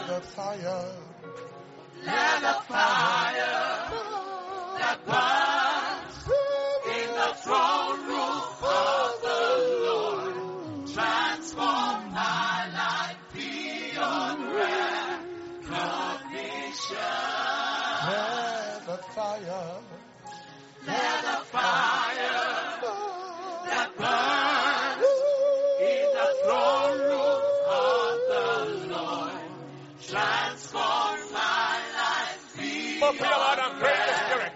the fire. Let the fire that burns in the throne room of the Lord transform my life beyond recognition. Let the fire. Let the fire that burns in the throne room of the Lord transform my life beyond Open your mouth and pray in the Spirit.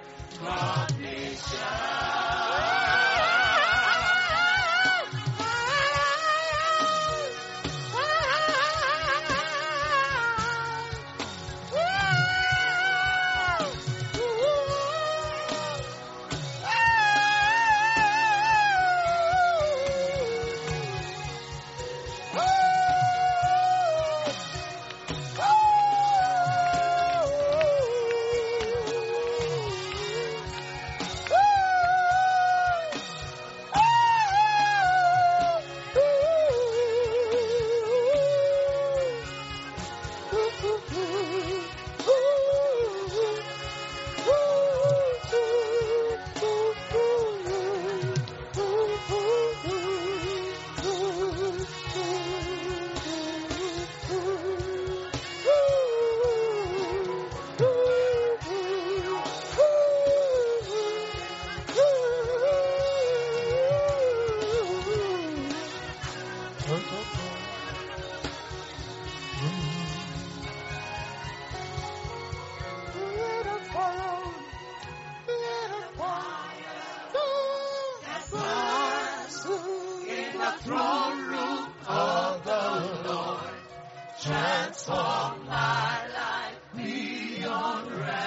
transform my life beyond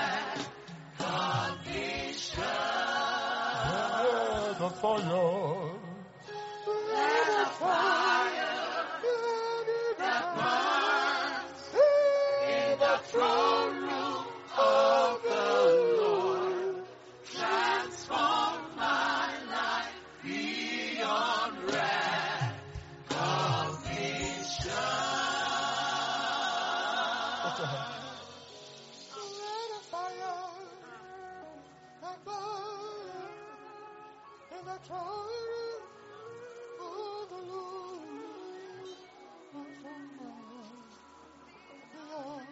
recognition. Let the fire. Let the fire that burns in the throne room of the Lord transform my life beyond recognition. Lift your hand. Let the fire that burns in the throne room of the Lord transform my life beyond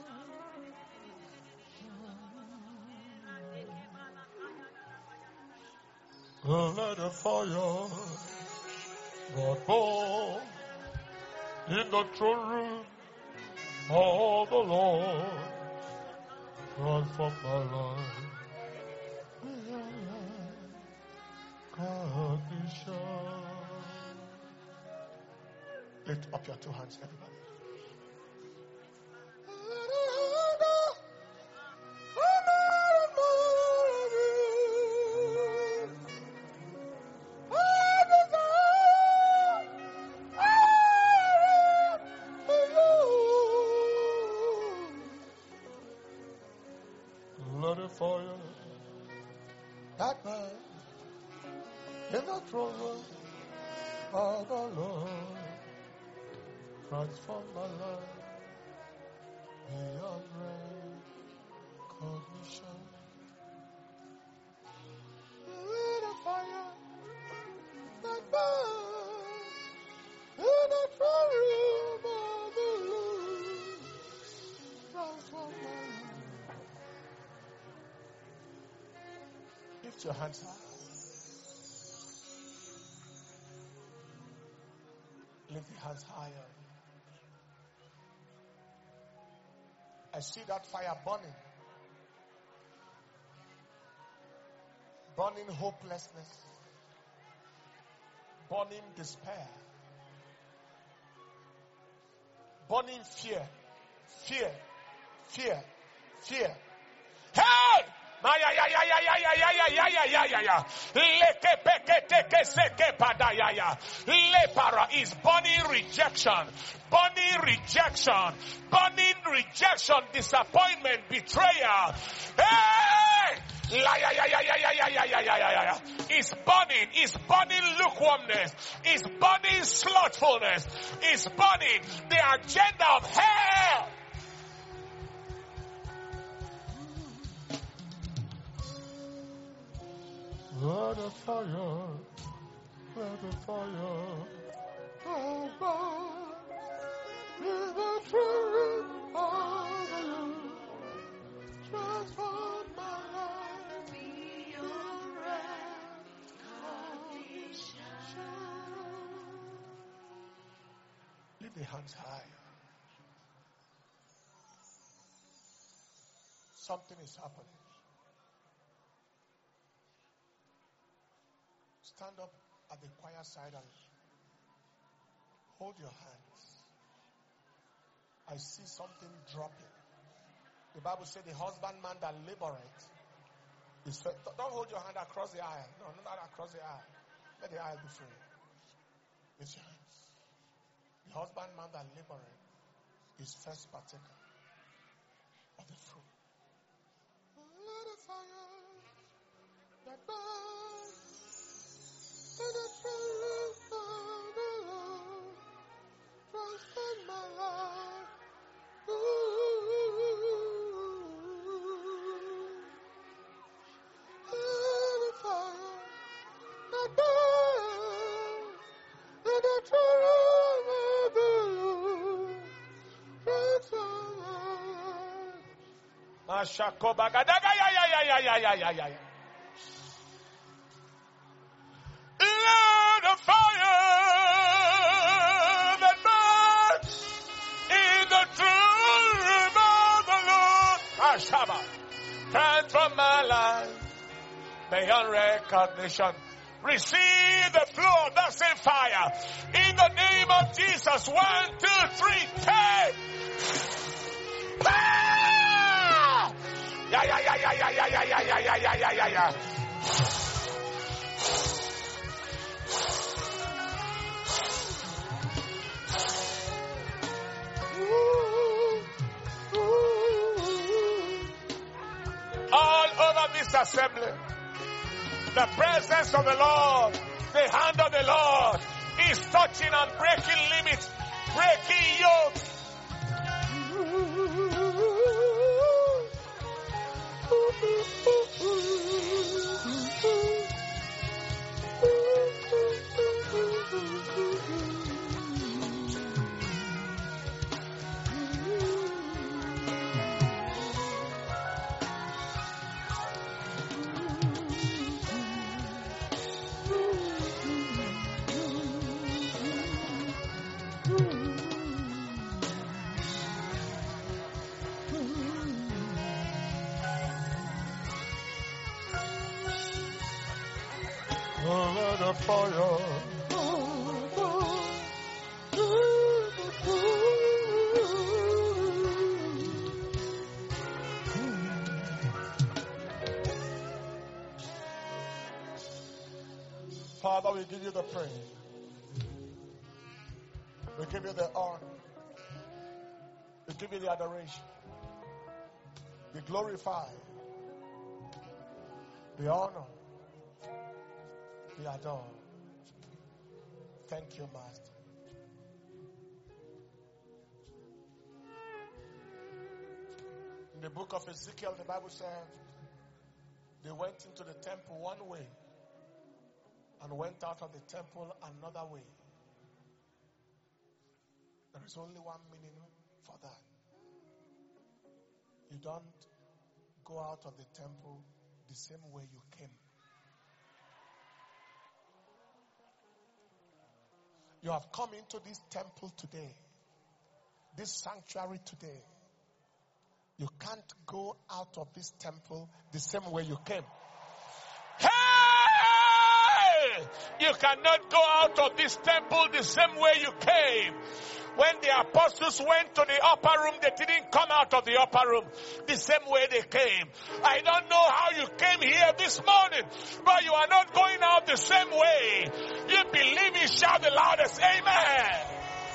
let the fire that burns in the throne room of the Lord transform my life beyond condition. Lift up your two hands, everybody. Let the fire that burns in the throne room of the Lord transform my life beyond recognition. Let the fire that burns in the throne room of the Lord transform my life. Lift your hands high. Lift your hands higher. I see that fire burning. Burning hopelessness. Burning despair. Burning fear. Fear. Fear. Fear. Hey! Is burning rejection, burning rejection, burning rejection, disappointment, betrayal. Hey! It's burning lukewarmness, it's burning slothfulness, it's burning the agenda of hell. fire, let the fire of God in the truth of the Lord transform my life. Be your recognition. Lift the hands high. Something is happening. Stand up at the choir side and hold your hands. I see something dropping. The Bible said the husbandman that laboreth is fed. Don't hold your hand across the aisle. No, not across the aisle. Let the aisle be free. Lift your hands. The husbandman that laboreth is first partaker of the fruit. Let the fire that burns in the truth of the Lord transform my life. Let the fire that burns in the truth of the Lord transform my life. Mashakoba gadaga ya. Let the fire that burns in the true room of the Lord Ashaba transform my life beyond recognition. Receive the flow of that same fire in the name of Jesus. 1, 2, 3, take. Yeah. All over this assembly, the presence of the Lord, the hand of the Lord is touching and breaking limits, breaking yokes. Let the fire. Father, we give you the praise. We give you the honor. We give you the adoration. We glorify. We honor. We adore. Thank you, Master. In the book of Ezekiel, the Bible said they went into the temple one way and went out of the temple another way. There is only one meaning for that. You don't go out of the temple the same way you came. You have come into this temple today, this sanctuary today. You can't go out of this temple the same way you came. Hey! You cannot go out of this temple the same way you came. When the apostles went to the upper room, they didn't come out of the upper room the same way they came. I don't know how you came here this morning, but you are not going out the same way. You believe me, shout the loudest, amen.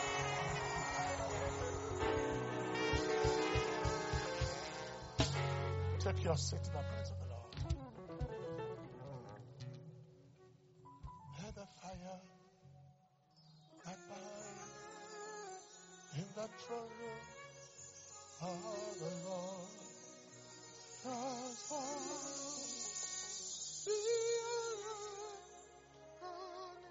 Take your seat in the presence of the Lord. Let the fire that burns in the throne room of the Lord transform the earth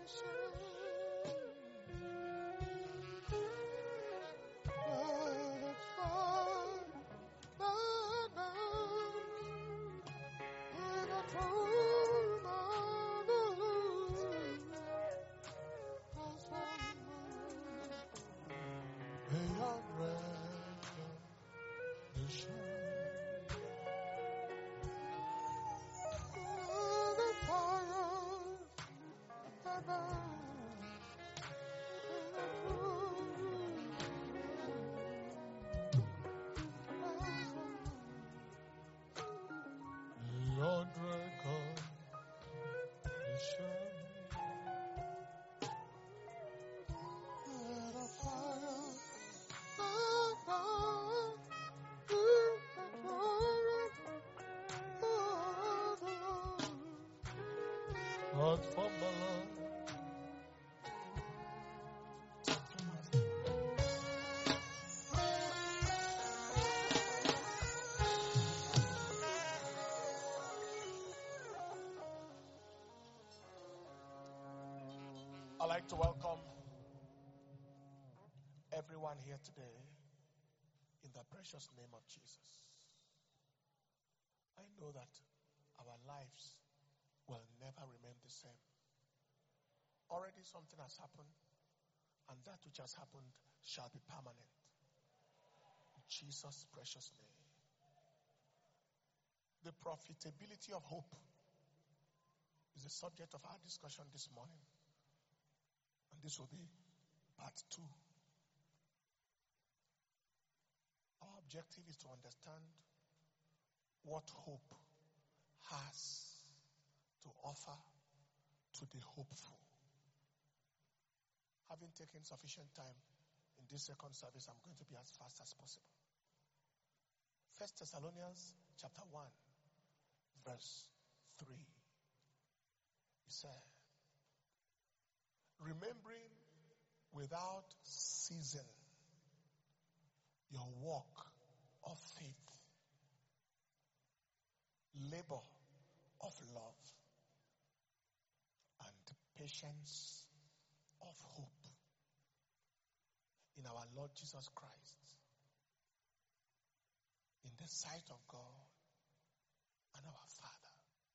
I'd like to welcome everyone here today in the precious name of Jesus. I know that our lives will never remain the same. Already something has happened, and that which has happened shall be permanent. In Jesus' precious name. The profitability of hope is the subject of our discussion this morning. And this will be part 2. Our objective is to understand what hope has to offer to the hopeful. Having taken sufficient time in this second service, I'm going to be as fast as possible. 1 Thessalonians chapter 1, verse 3. He said, remembering without ceasing your walk of faith, labor of love, and patience of hope in our Lord Jesus Christ, in the sight of God and our Father.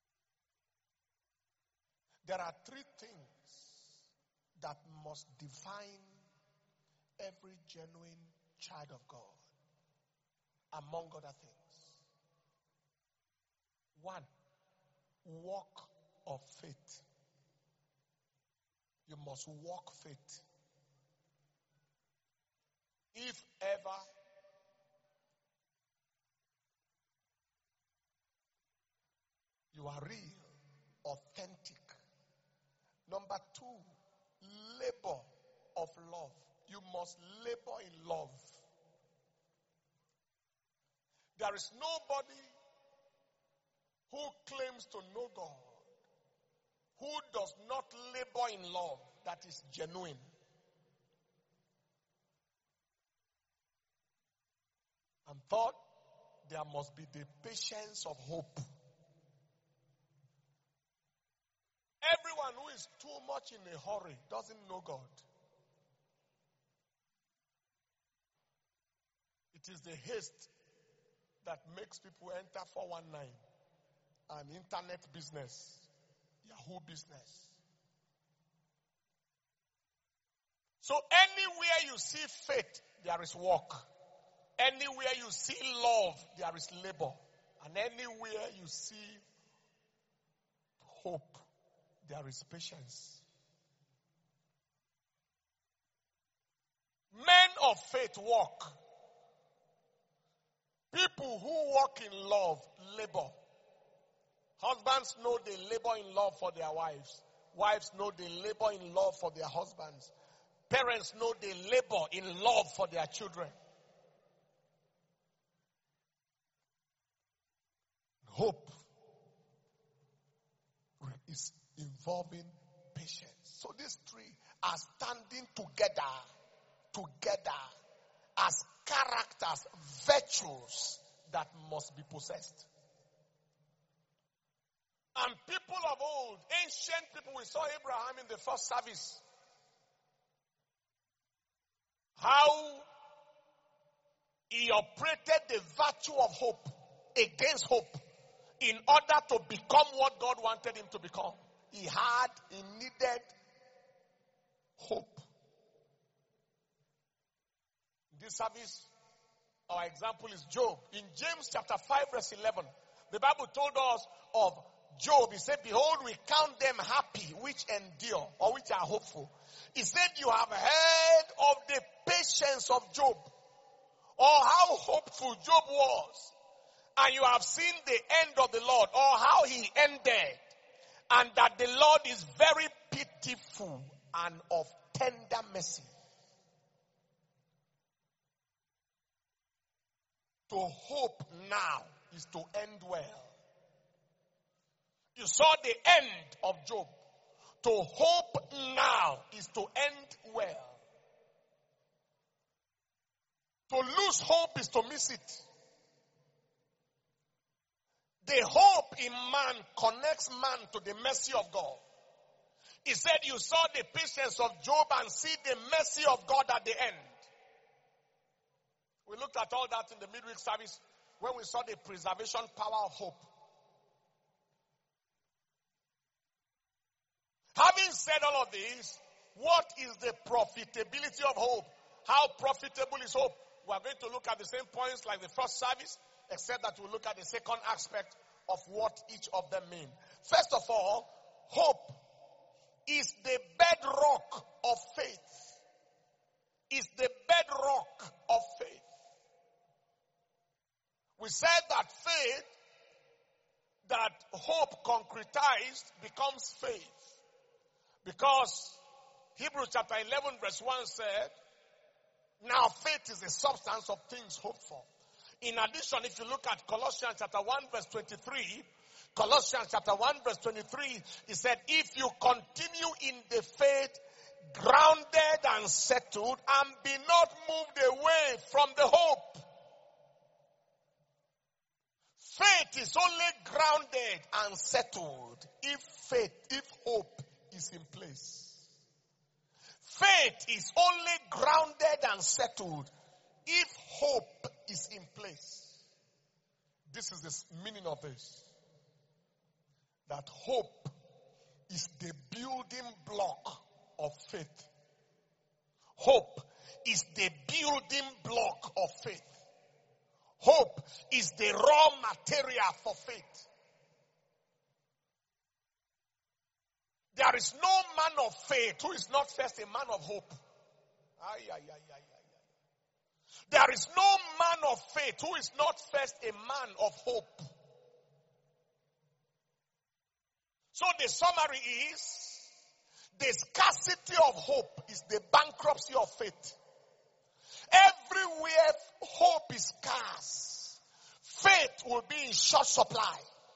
There are 3 things that must define every genuine child of God, among other things. 1, walk of faith. You must walk faith. If ever you are real, authentic. Number 2, labor of love. You must labor in love. There is nobody who claims to know God who does not labor in love that is genuine. And third, there must be the patience of hope. Everyone who is too much in a hurry doesn't know God. It is the haste that makes people enter 419 and internet business, Yahoo business. So anywhere you see faith, there is work. Anywhere you see love, there is labor. And anywhere you see hope, there is patience. Men of faith walk. People who walk in love labor. Husbands know they labor in love for their wives. Wives know they labor in love for their husbands. Parents know they labor in love for their children. Hope is involving patience. So these 3 are standing together as characters, virtues that must be possessed. And people of old, ancient people, we saw Abraham in the first service. How he operated the virtue of hope against hope in order to become what God wanted him to become. He needed hope. In this service, our example is Job. In James chapter 5 verse 11, the Bible told us of Job. He said, behold, we count them happy which endure or which are hopeful. He said, you have heard of the patience of Job, or how hopeful Job was. And you have seen the end of the Lord, or how he ended. And that the Lord is very pitiful and of tender mercy. To hope now is to end well. You saw the end of Job. To hope now is to end well. To lose hope is to miss it. The hope in man connects man to the mercy of God. He said you saw the patience of Job and see the mercy of God at the end. We looked at all that in the midweek service when we saw the preservation power of hope. Having said all of this, what is the profitability of hope? How profitable is hope? We are going to look at the same points like the first service, except that we'll look at the second aspect of what each of them mean. First of all, hope is the bedrock of faith. Is the bedrock of faith. We said that faith, that hope concretized becomes faith. Because Hebrews chapter 11 verse 1 said, now faith is the substance of things hoped for. In addition, if you look at Colossians chapter 1 verse 23, Colossians chapter 1 verse 23, he said, if you continue in the faith, grounded and settled, and be not moved away from the hope. Faith is only grounded and settled if hope is in place. Faith is only grounded and settled if hope is in place. This is the meaning of this. That hope is the building block of faith. Hope is the building block of faith. Hope is the raw material for faith. There is no man of faith who is not first a man of hope. There is no man of faith who is not first a man of hope. So the summary is, the scarcity of hope is the bankruptcy of faith. Everywhere hope is scarce, faith will be in short supply.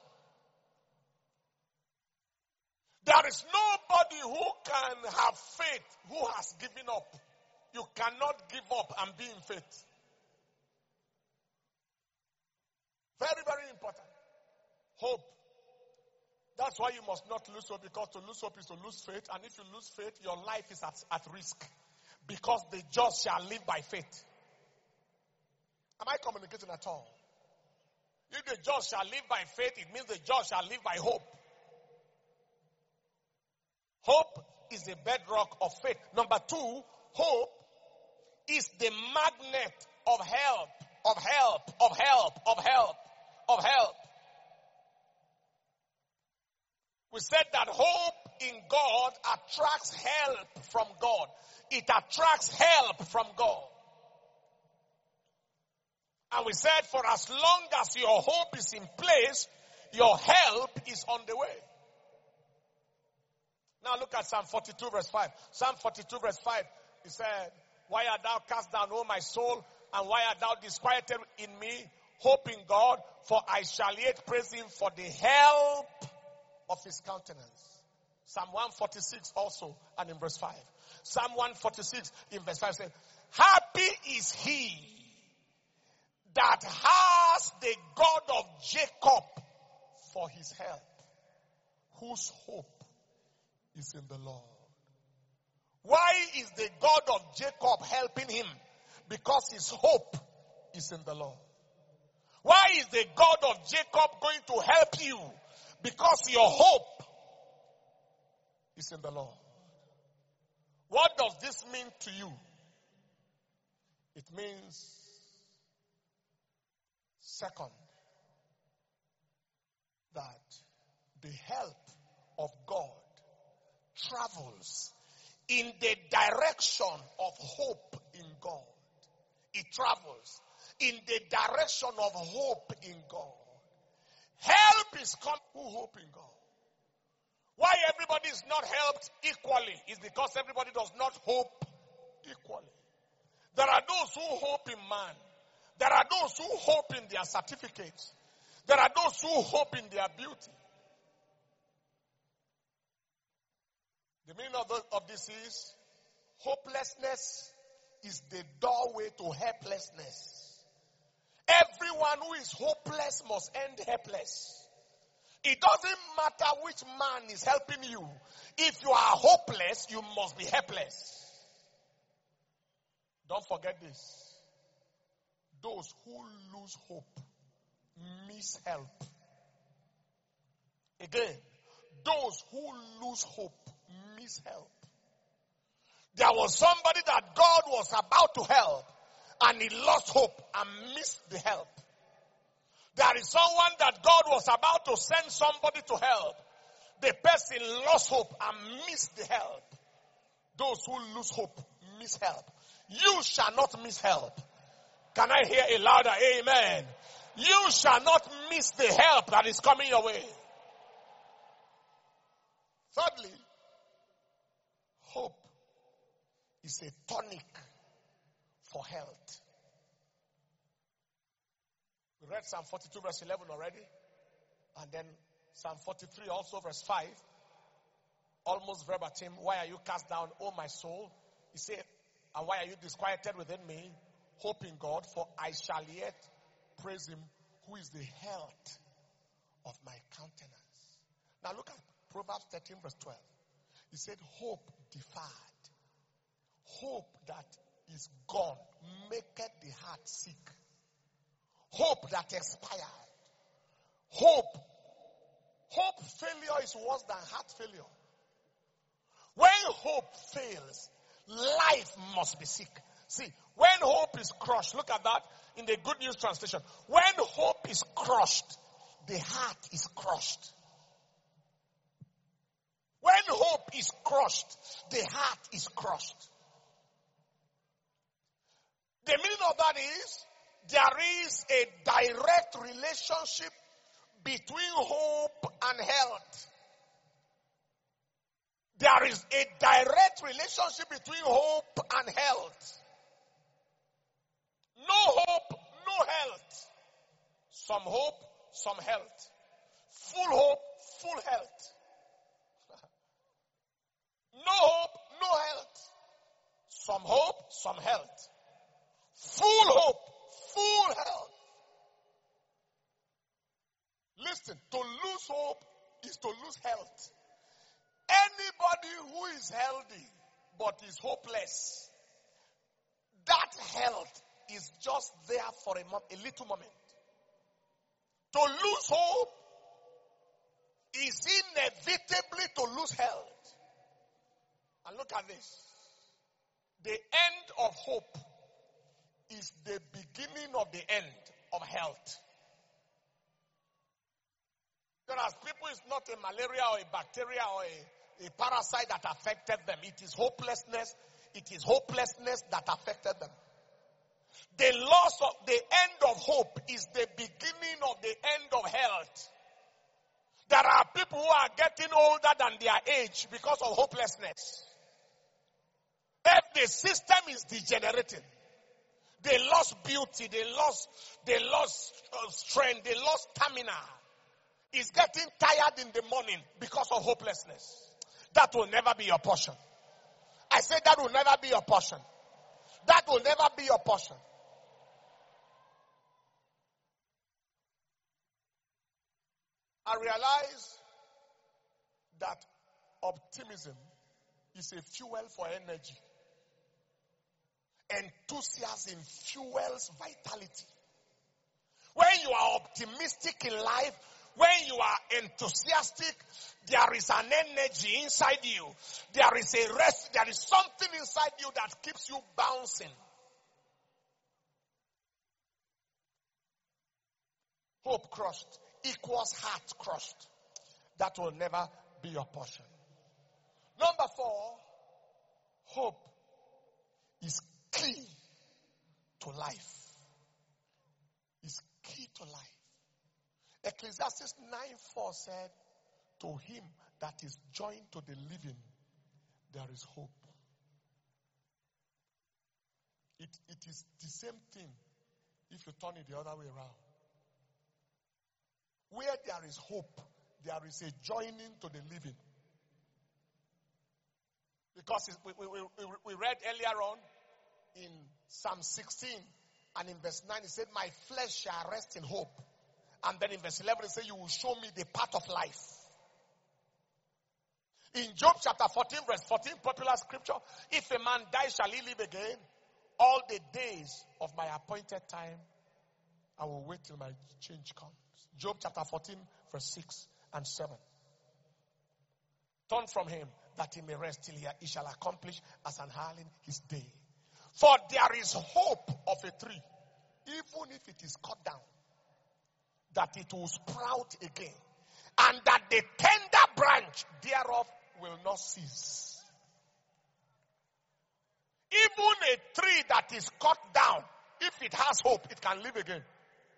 There is nobody who can have faith who has given up. You cannot give up and be in faith. Very, very important. Hope. That's why you must not lose hope, because to lose hope is to lose faith. And if you lose faith, your life is at risk. Because the just shall live by faith. Am I communicating at all? If the just shall live by faith, it means the just shall live by hope. Hope is the bedrock of faith. Number two, hope is the magnet of help, of help, of help, of help, of help. We said that hope in God attracts help from God. It attracts help from God. And we said, for as long as your hope is in place, your help is on the way. Now look at Psalm 42 verse 5. Psalm 42 verse 5. He said, why art thou cast down, O my soul? And why art thou disquieted in me? Hope in God, for I shall yet praise him for the help of his countenance. Psalm 146 also, and in verse 5. Psalm 146 in verse 5 says, happy is he that has the God of Jacob for his help. whose hope is in the Lord. Why is the God of Jacob helping him? Because his hope is in the Lord. Why is the God of Jacob going to help you? Because your hope is in the Lord. What does this mean to you? It means, second, that the help of God travels in the direction of hope in God. It travels in the direction of hope in God. Help is coming who hope in God. Why everybody is not helped equally is because everybody does not hope equally. There are those who hope in man. There are those who hope in their certificates. There are those who hope in their beauty. The meaning of this is, hopelessness is the doorway to helplessness. Everyone who is hopeless must end helpless. It doesn't matter which man is helping you. If you are hopeless, you must be helpless. Don't forget this. Those who lose hope miss help. Again, those who lose hope miss help. There was somebody that God was about to help, and he lost hope and missed the help. There is someone that God was about to send somebody to help. The person lost hope and missed the help. Those who lose hope miss help. You shall not miss help. Can I hear a louder amen? You shall not miss the help that is coming your way. Thirdly, hope is a tonic for health. We read Psalm 42 verse 11 already. And then Psalm 43 also verse 5. Almost verbatim. Why are you cast down, O my soul? He said, and why are you disquieted within me? Hope in God, for I shall yet praise him who is the health of my countenance. Now look at Proverbs 13 verse 12. He said, hope deferred, hope that is gone, maketh the heart sick. Hope that expired. Hope failure is worse than heart failure. When hope fails, life must be sick. See, when hope is crushed, look at that in the Good News Translation. When hope is crushed, the heart is crushed. When hope is crushed, the heart is crushed. The meaning of that is, there is a direct relationship between hope and health. There is a direct relationship between hope and health. No hope, no health. Some hope, some health. Full hope, full health. No hope, no health. Some hope, some health. Full hope, full health. Listen, to lose hope is to lose health. Anybody who is healthy but is hopeless, that health is just there for a little moment. To lose hope is inevitably to lose health. And look at this. The end of hope is the beginning of the end of health. Whereas people, it's not a malaria or a bacteria or a parasite that affected them. It is hopelessness. It is hopelessness that affected them. The loss of the end of hope is the beginning of the end of health. There are people who are getting older than their age because of hopelessness. If the system is degenerating, they lost beauty, they lost strength, they lost stamina. Is getting tired in the morning because of hopelessness. That will never be your portion. I said that will never be your portion. That will never be your portion. I realize that optimism is a fuel for energy. Enthusiasm fuels vitality. When you are optimistic in life, when you are enthusiastic, there is an energy inside you. There is a rest, there is something inside you that keeps you bouncing. Hope crushed equals heart crushed. That will never be your portion. Number 4, hope is key to life. Is key to life. Ecclesiastes 9:4 said, to him that is joined to the living, there is hope. It is the same thing if you turn it the other way around. Where there is hope, there is a joining to the living. Because we read earlier on in Psalm 16 and in verse 9 it said, my flesh shall rest in hope. And then in verse 11 it said, you will show me the path of life. In Job chapter 14 verse 14, popular scripture, if a man dies, shall he live again? All the days of my appointed time, I will wait till my change comes. Job chapter 14 verse 6 and 7. Turn from him that he may rest till he shall accomplish as an hireling his day. For there is hope of a tree, even if it is cut down, that it will sprout again, and that the tender branch thereof will not cease. Even a tree that is cut down, if it has hope, it can live again.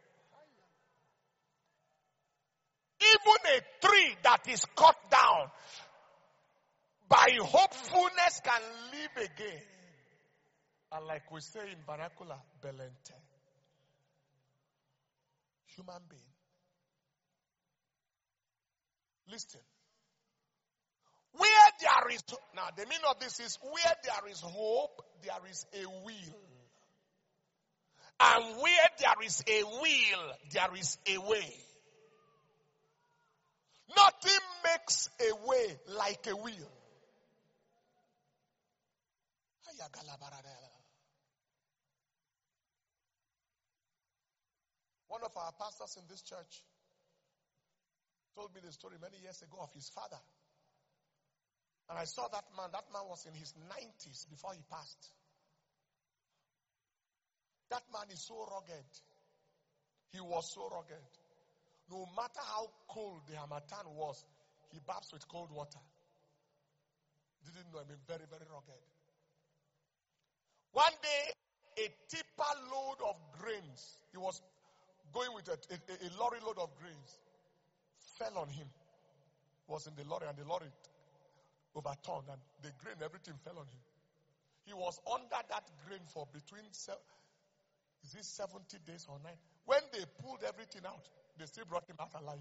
Even a tree that is cut down, by hopefulness can live again. And like we say in vernacular, belente. Human being. Listen. Where there is, now the meaning of this is, where there is hope, there is a will. And where there is a will, there is a way. Nothing makes a way like a will. One of our pastors in this church told me the story many years ago of his father. And I saw that man. That man was in his 90s before he passed. That man is so rugged. He was so rugged. No matter how cold the Harmattan was, he bathes with cold water. Didn't know, very, very rugged. One day, a tipper load of grains, he was going with a lorry load of grains, fell on him. Was in the lorry, and the lorry overturned, and the grain, everything fell on him. He was under that grain for between 70 days or 9. When they pulled everything out, they still brought him out alive.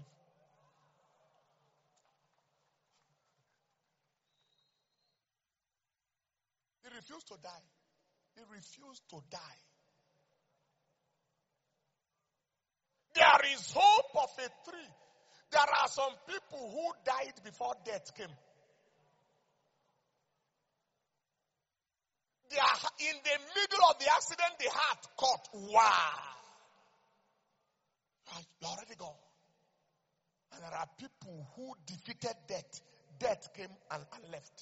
He refused to die. He refused to die. There is hope of a tree. There are some people who died before death came. They are in the middle of the accident, the heart caught. Wow. You're already gone. And there are people who defeated death. Death came and left.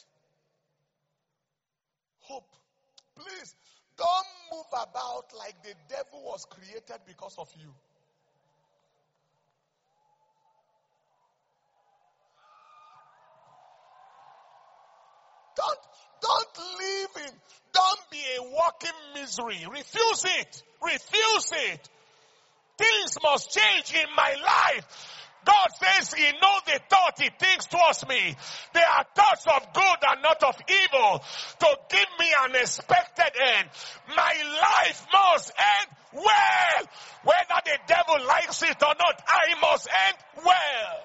Hope. Please, don't move about like the devil was created because of you. Don't live in, don't be a walking misery. Refuse it. Refuse it. Things must change in my life. God says he knows the thought he thinks towards me. They are thoughts of good and not of evil, to give me an expected end. My life must end well. Whether the devil likes it or not, I must end well.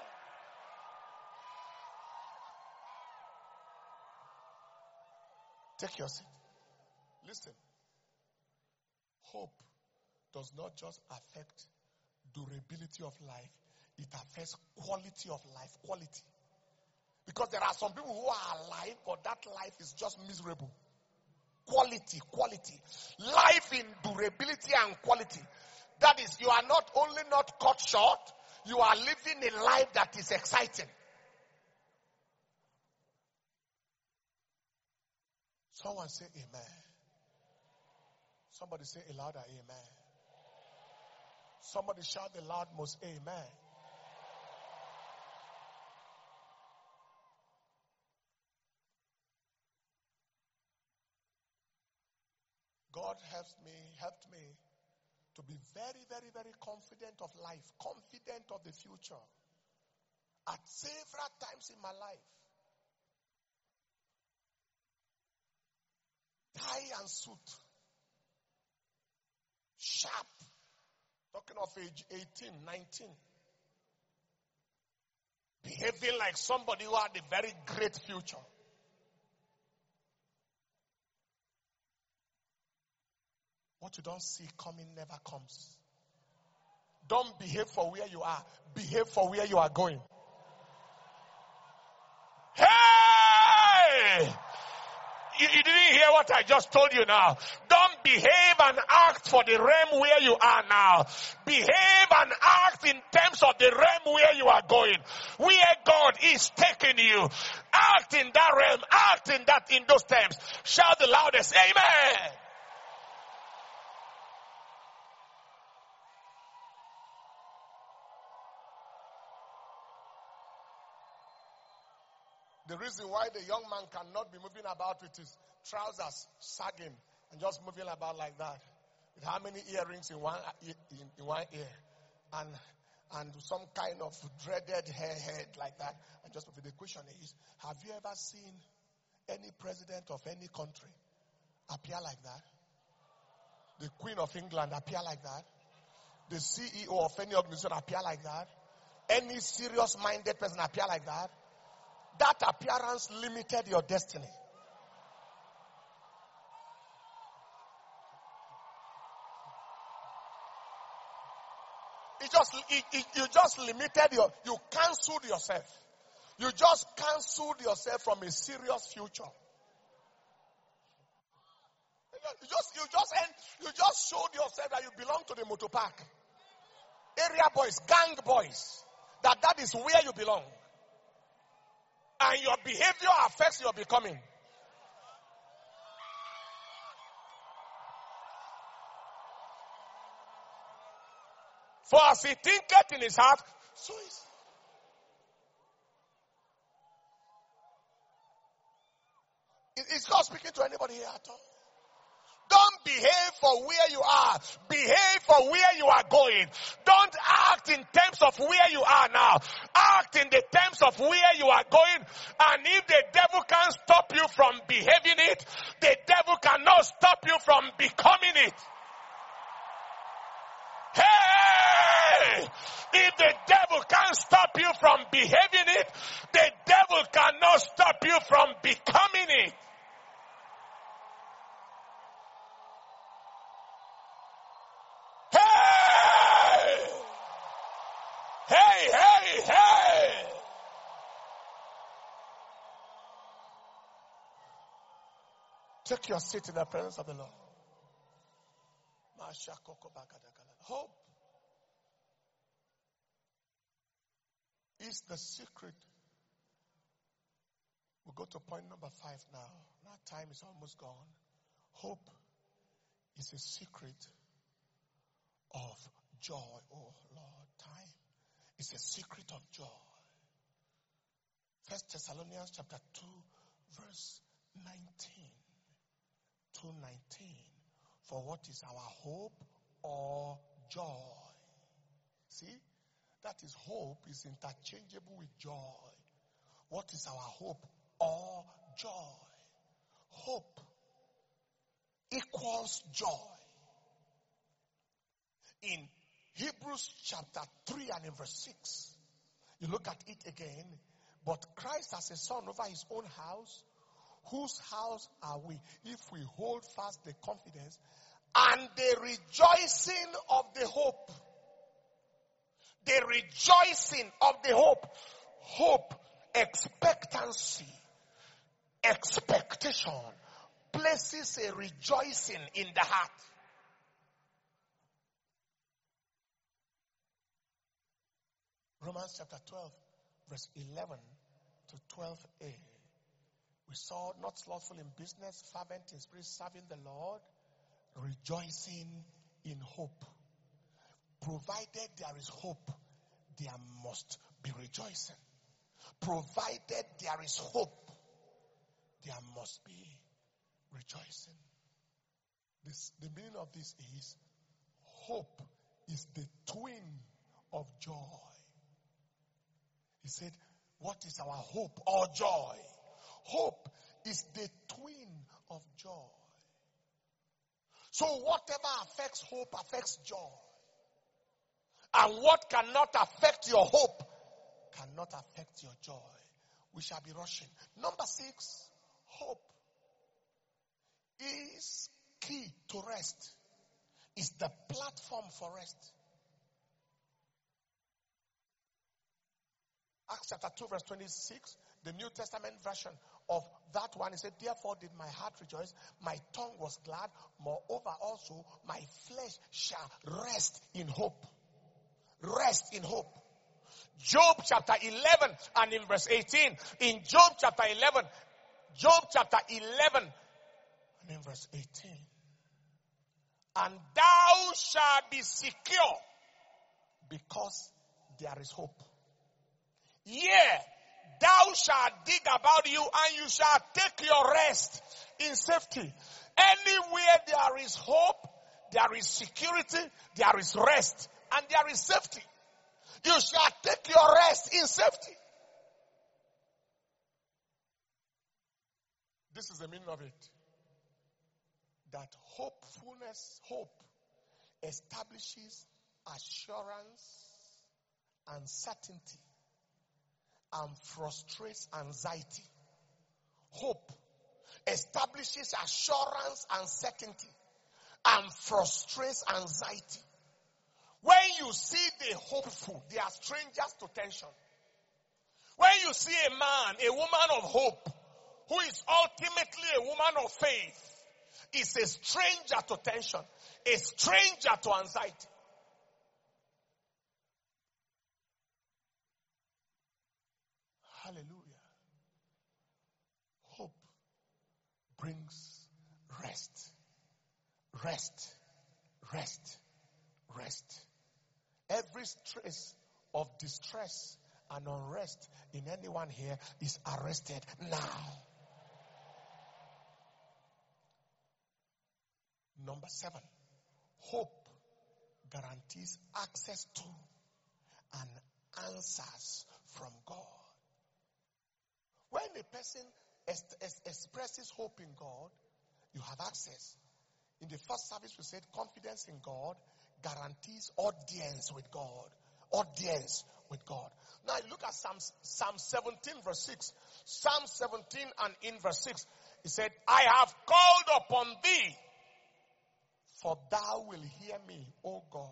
Take your seat. Listen. Hope does not just affect durability of life. It affects quality of life. Quality. Because there are some people who are alive, but that life is just miserable. Quality. Life in durability and quality. That is, you are not only not cut short, you are living a life that is exciting. Someone say amen. Somebody say a louder amen. Somebody shout the loud most amen. God helped me to be very, very, very confident of life, confident of the future. At several times in my life, tie and suit, sharp, talking of age 18, 19, behaving like somebody who had a very great future. What you don't see coming never comes. Don't behave for where you are. Behave for where you are going. Hey! You didn't hear what I just told you now. Don't behave and act for the realm where you are now. Behave and act in terms of the realm where you are going. Where God is taking you. Act in that realm. Act in those terms. Shout the loudest. Amen. The reason why the young man cannot be moving about with his trousers sagging and just moving about like that, with how many earrings in one ear, and some kind of dreaded head like that, and just the question is, have you ever seen any president of any country appear like that? The Queen of England appear like that? The CEO of any organization appear like that? Any serious-minded person appear like that? That appearance limited your destiny. You just limited you cancelled yourself. You just cancelled yourself from a serious future. You just showed yourself that you belong to the motor park. Area boys, gang boys. That is where you belong. And your behavior affects your becoming. For as he thinketh in his heart, so is he. Is God speaking to anybody here at all? Don't behave for where you are. Behave for where you are going. Don't act in terms of where you are now. Act in the terms of where you are going. And if the devil can't stop you from behaving it, the devil cannot stop you from becoming it. Hey! If the devil can't stop you from behaving it, the devil cannot stop you from becoming it. Hey! Take your seat in the presence of the Lord. Hope is the secret. We'll go to point number 5 now. Our time is almost gone. Hope is a secret of joy. Oh Lord, time is a secret of joy. 1 Thessalonians chapter 2 verse 19. 2:19. For what is our hope or joy? See, that is hope is interchangeable with joy. What is our hope or joy? Hope equals joy. In Hebrews chapter 3 and in verse 6, you look at it again. But Christ has a son over his own house. Whose house are we if we hold fast the confidence and the rejoicing of the hope? The rejoicing of the hope. Hope expectancy, expectation places a rejoicing in the heart. Romans chapter 12, verse 11 to 12a. We saw not slothful in business, fervent in spirit, serving the Lord, rejoicing in hope. Provided there is hope, there must be rejoicing. Provided there is hope, there must be rejoicing. The meaning of this is, hope is the twin of joy. He said, what is our hope or joy? Hope is the twin of joy. So whatever affects hope affects joy. And what cannot affect your hope cannot affect your joy. We shall be rushing. Number 6, hope is key to rest. Is the platform for rest. Acts chapter 2 verse 26, the New Testament version of that one, he said, therefore did my heart rejoice, my tongue was glad, moreover also my flesh shall rest in hope. Rest in hope. Job chapter 11 and in verse 18. In Job chapter 11 and in verse 18. And thou shalt be secure because there is hope. Yea, thou shalt dig about you and you shall take your rest in safety. Anywhere there is hope, there is security, there is rest, and there is safety. You shall take your rest in safety. This is the meaning of it. That hope establishes assurance and certainty and frustrates anxiety. Hope establishes assurance and certainty and frustrates anxiety. When you see the hopeful, they are strangers to tension. When you see a man, a woman of hope, who is ultimately a woman of faith, is a stranger to tension, a stranger to anxiety. Hallelujah. Hope brings rest. Rest. Rest. Rest. Every trace of distress and unrest in anyone here is arrested now. Number 7, hope guarantees access to and answers from God. When a person expresses hope in God, you have access. In the first service we said confidence in God guarantees audience with God. Audience with God. Now look at Psalm 17 verse 6. Psalm 17 and in verse 6. He said, I have called upon thee, for thou wilt hear me, O God.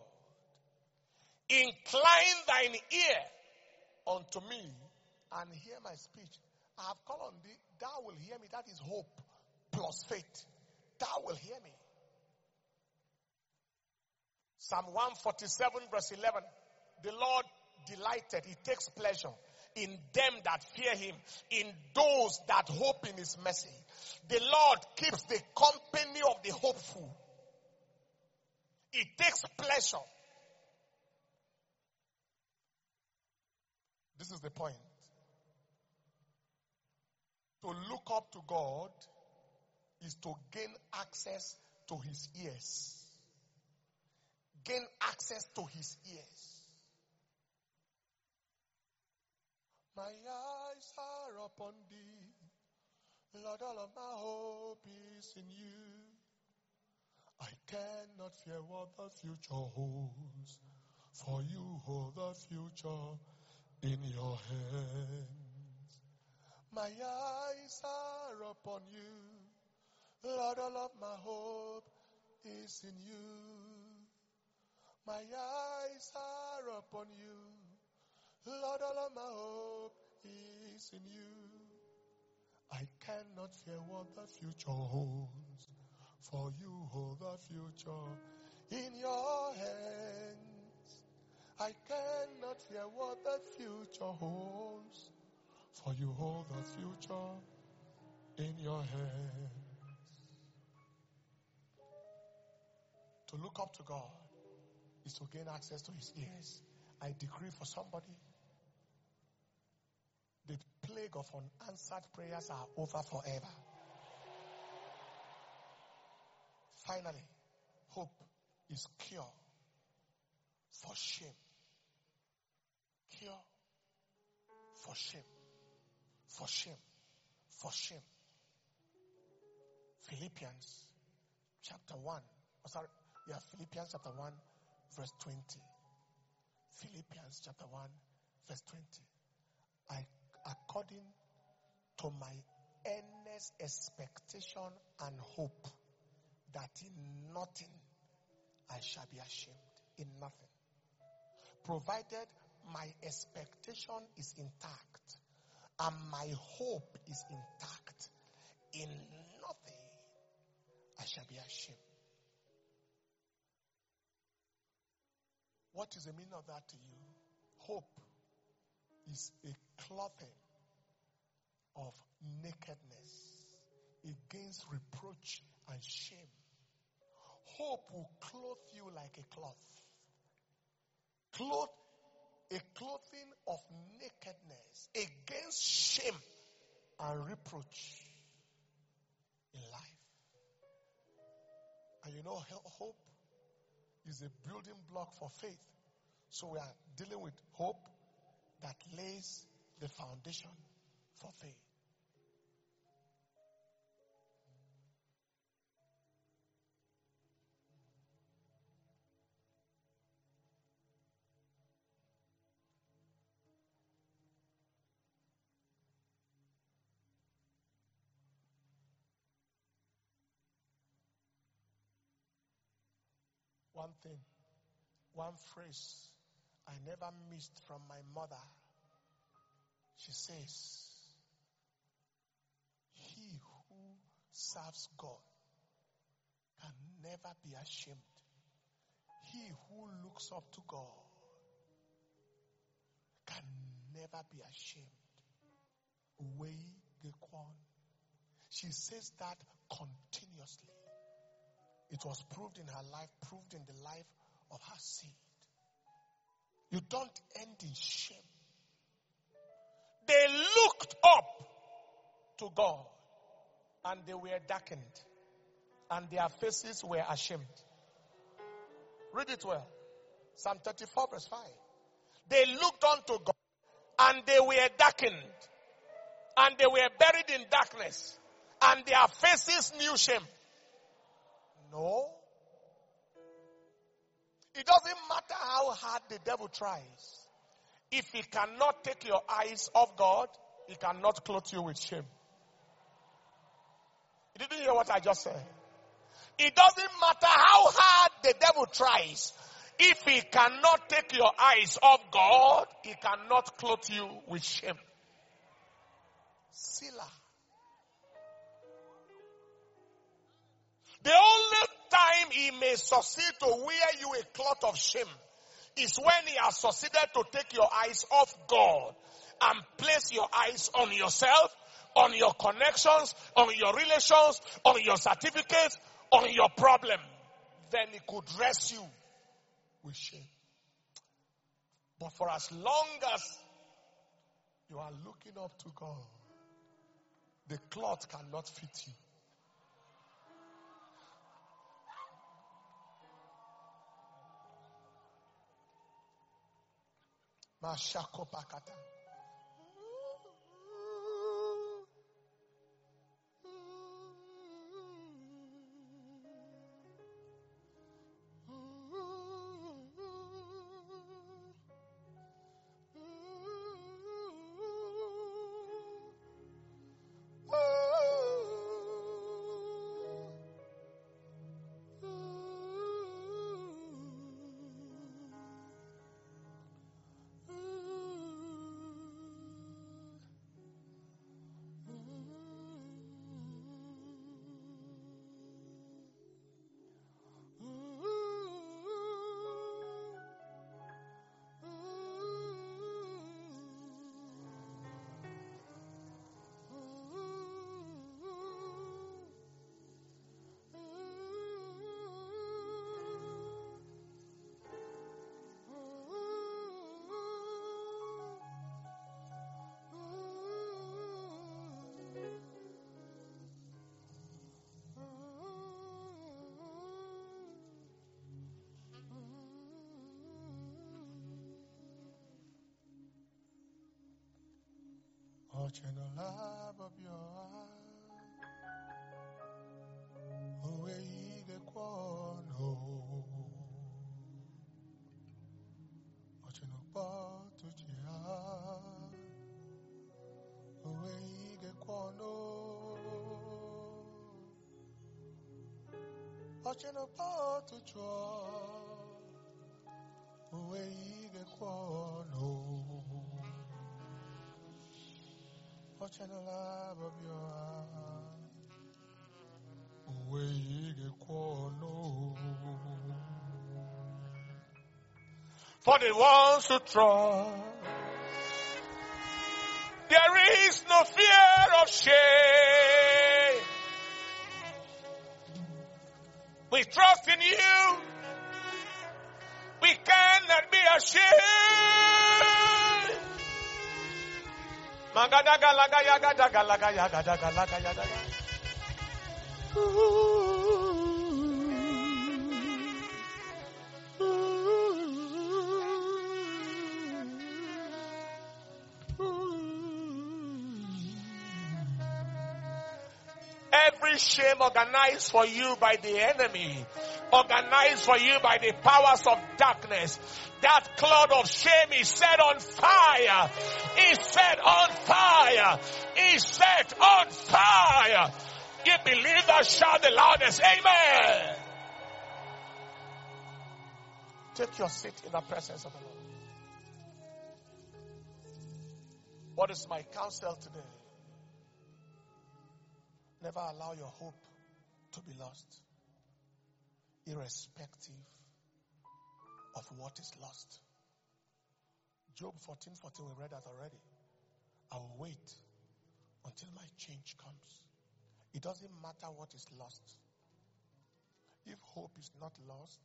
Incline thine ear unto me and hear my speech. I have called on thee, thou wilt hear me. That is hope plus faith. Thou wilt hear me. Psalm 147 verse 11. The Lord delighted, he takes pleasure in them that fear him, in those that hope in his mercy. The Lord keeps the company of the hopeful. He takes pleasure. This is the point. To look up to God is to gain access to his ears. Gain access to his ears. My eyes are upon thee, Lord, all of my hope is in you. I cannot fear what the future holds, for you hold the future in your hands. My eyes are upon you, Lord, all of my hope is in you. My eyes are upon you, Lord, all of my hope is in you. I cannot fear what the future holds, for you hold the future in your hands. I cannot fear what the future holds, for you hold the future in your hands. To look up to God is to gain access to his ears. I decree for somebody, the plague of unanswered prayers are over forever. Finally, hope is cure for shame. Cure for shame. For shame. For shame. Philippians chapter 1. Philippians chapter 1 verse 20. Philippians chapter 1 verse 20. According to my earnest expectation and hope that in nothing I shall be ashamed. In nothing. Provided my expectation is intact and my hope is intact, in nothing I shall be ashamed. What is the meaning of that to you? Hope is a clothing of nakedness against reproach and shame. Hope will clothe you like a cloth. A clothing of nakedness against shame and reproach in life. And you know, hope is a building block for faith. So we are dealing with hope that lays the foundation for faith. One thing, one phrase I never missed from my mother. She says, he who serves God can never be ashamed. He who looks up to God can never be ashamed. Wei Gekwan. She says that continuously. It was proved in her life, proved in the life of her seed. You don't end in shame. They looked up to God and they were darkened and their faces were ashamed. Read it well. Psalm 34 verse 5. They looked unto God and they were darkened and they were buried in darkness and their faces knew shame. No. It doesn't matter how hard the devil tries. If he cannot take your eyes off God, he cannot clothe you with shame. You didn't hear what I just said? It doesn't matter how hard the devil tries. If he cannot take your eyes off God, he cannot clothe you with shame. Sila. The only time he may succeed to wear you a cloth of shame is when he has succeeded to take your eyes off God and place your eyes on yourself, on your connections, on your relations, on your certificates, on your problem. Then he could dress you with shame. But for as long as you are looking up to God, the cloth cannot fit you. Mashako Pakata. Watching the love of your eye. Away the corner. Watching the bar to chia. Away the corner. Watching the bar to chia. Away the corner. Watching the love of your eye. Away the corner. For the ones who trust, there is no fear of shame. We trust in you. We cannot be ashamed. Magadaga laga yaga daga laga yaga daga laga yaga. Every shame organized for you by the enemy, organized for you by the powers of darkness, that cloud of shame is set on fire. Is set on fire. Is set on fire. You believe that? Shout the loudest. Amen. Take your seat in the presence of the Lord. What is my counsel today? Never allow your hope to be lost, irrespective of what is lost. Job 14:14, we read that already. I will wait until my change comes. It doesn't matter what is lost. If hope is not lost,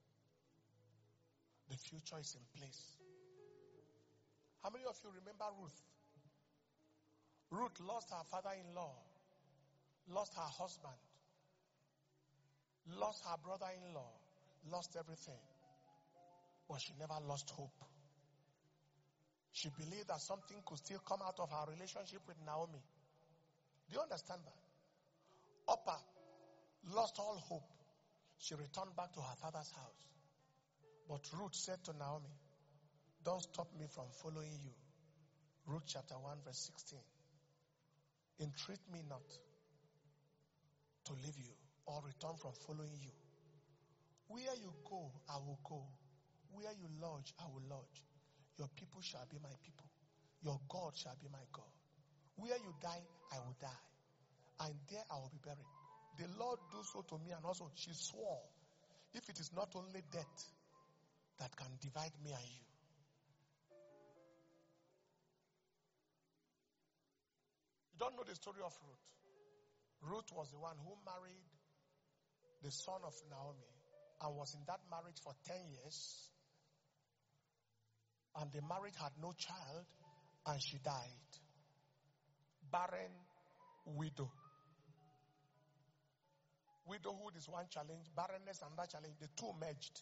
the future is in place. How many of you remember Ruth? Ruth lost her father-in-law, lost her husband, lost her brother-in-law, lost everything. But she never lost hope. She believed that something could still come out of her relationship with Naomi. Do you understand that? Orpah lost all hope. She returned back to her father's house. But Ruth said to Naomi, don't stop me from following you. Ruth chapter 1 verse 16. Entreat me not to leave you or return from following you. Where you go, I will go. Where you lodge, I will lodge. Your people shall be my people. Your God shall be my God. Where you die, I will die. And there I will be buried. The Lord do so to me, and also she swore, if it is not only death that can divide me and you. You don't know the story of Ruth. Ruth was the one who married the son of Naomi and was in that marriage for 10 years. And the marriage had no child and she died. Barren widow. Widowhood is one challenge, barrenness another challenge. The two merged.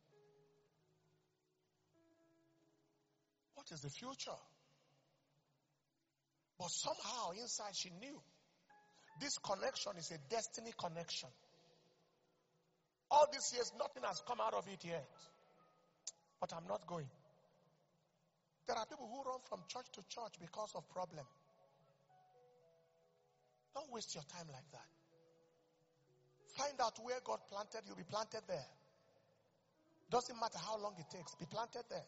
What is the future? But somehow inside she knew this connection is a destiny connection. All these years, nothing has come out of it yet. But I'm not going. There are people who run from church to church because of problem. Don't waste your time like that. Find out where God planted you. Be planted there. Doesn't matter how long it takes. Be planted there.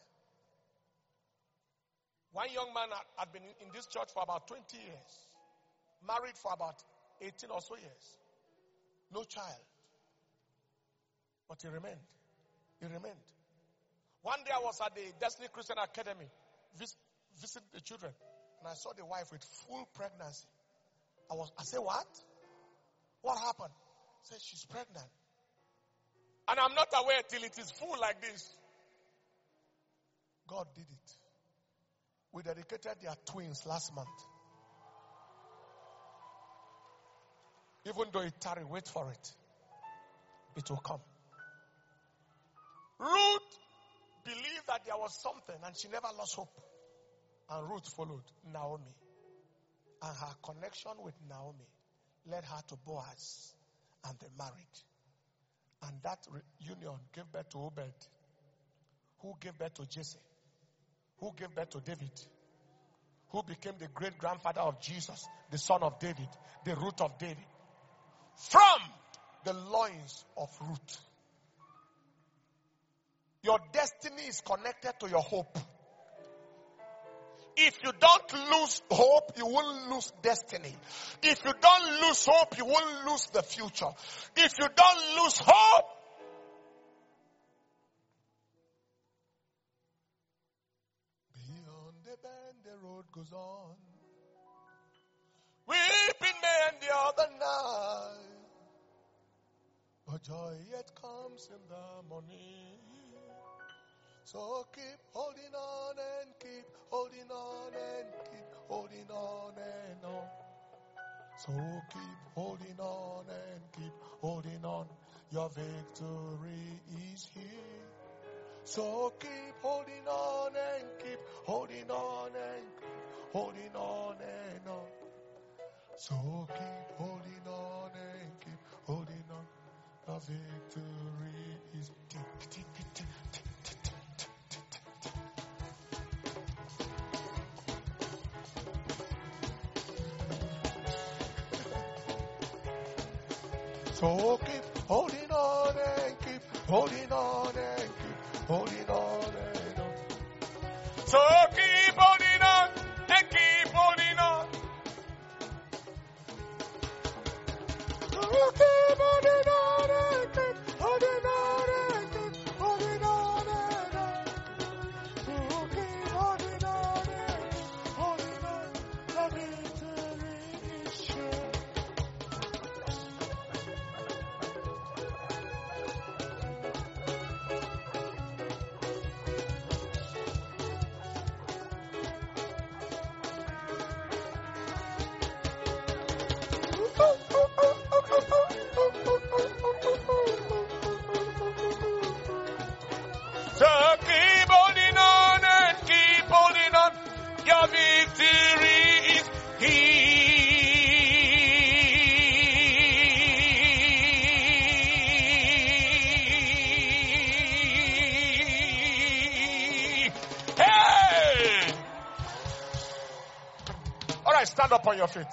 One young man had been in this church for about 20 years. Married for about 18 or so years. No child. But he remained. He remained. One day I was at the Destiny Christian Academy, visit the children, and I saw the wife with full pregnancy. I said, what? What happened? I said, she's pregnant. And I'm not aware till it is full like this. God did it. We dedicated their twins last month. Even though it tarry, wait for it. It will come. Ruth believed that there was something and she never lost hope. And Ruth followed Naomi. And her connection with Naomi led her to Boaz, and they married. And that union gave birth to Obed, who gave birth to Jesse, who gave birth to David, who became the great-grandfather of Jesus, the son of David, the root of David, from the loins of Ruth. Your destiny is connected to your hope. If you don't lose hope, you won't lose destiny. If you don't lose hope, you won't lose the future. If you don't lose hope, beyond the bend, the road goes on. Weeping may endure the night, but joy yet comes in the morning. So keep holding on and keep holding on and keep holding on and on. So keep holding on and keep holding on. Your victory is here. So keep holding on and keep holding on and keep holding on and on. So keep holding on and keep holding on. Your victory is here. So keep holding on and keep holding on and keep holding on and on. So keep holding on and keep holding on. So keep holding on and keep holding on and keep holding on and on. So keep holding on and keep holding on. The victory is sure. So keep holding on and keep holding on. Your victory is here. Hey! All right, stand up on your feet.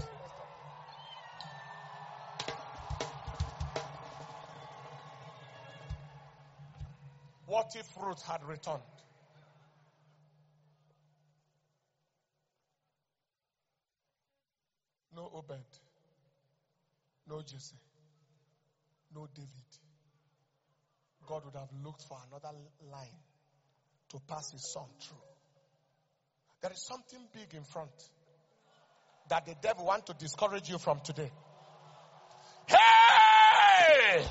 What if Ruth had returned? No Obed, no Jesse, no David. God would have looked for another line to pass his son through. There is something big in front that the devil wants to discourage you from today. Hey!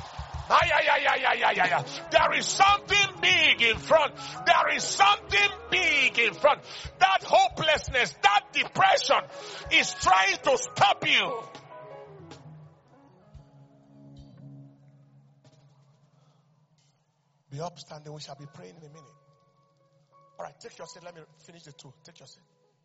There is something big in front. There is something big in front. That hopelessness, that depression is trying to stop you. Be upstanding. We shall be praying in a minute. All right, take your seat. Let me finish the two. Take your seat.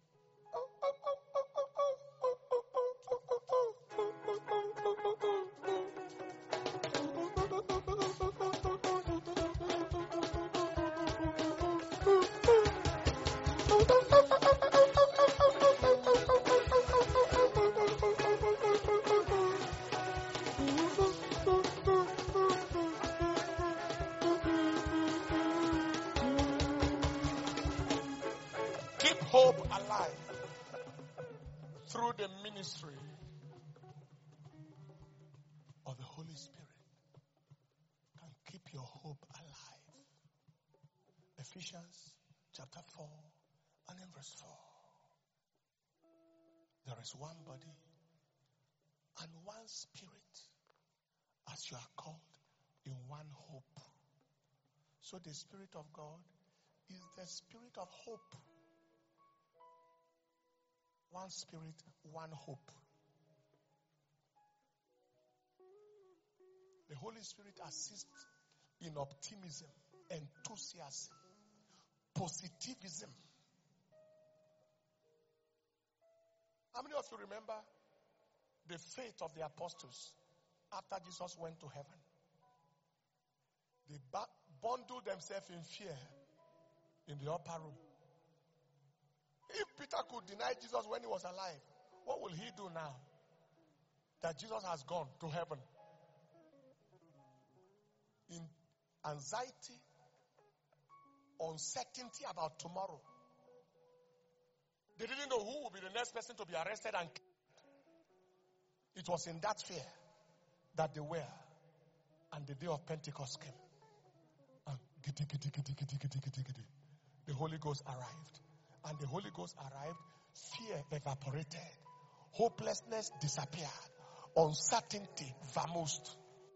Hope alive through the ministry of the Holy Spirit can keep your hope alive. Ephesians chapter 4 and in verse 4. There is one body and one spirit, as you are called in one hope. So the Spirit of God is the spirit of hope. One spirit, one hope. The Holy Spirit assists in optimism, enthusiasm, positivism. How many of you remember the fate of the apostles after Jesus went to heaven? They bundled themselves in fear in the upper room. If Peter could deny Jesus when he was alive, what will he do now that Jesus has gone to heaven? In anxiety, uncertainty about tomorrow. They didn't know who would be the next person to be arrested and killed. It was in that fear that they were. And the day of Pentecost came. And the Holy Ghost arrived. And the Holy Ghost arrived, fear evaporated. Hopelessness disappeared. Uncertainty vamoosed.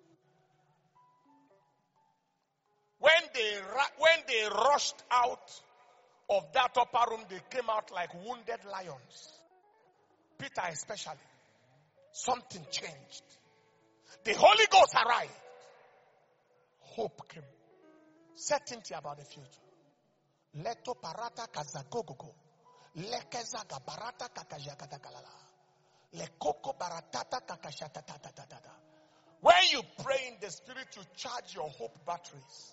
When they rushed out of that upper room, they came out like wounded lions. Peter especially. Something changed. The Holy Ghost arrived. Hope came. Certainty about the future. Leto parata kazagogogo. Lekezaga barata kakajakatalala. Lekoko baratata kakashatatatata. When you pray in the Spirit, you charge your hope batteries.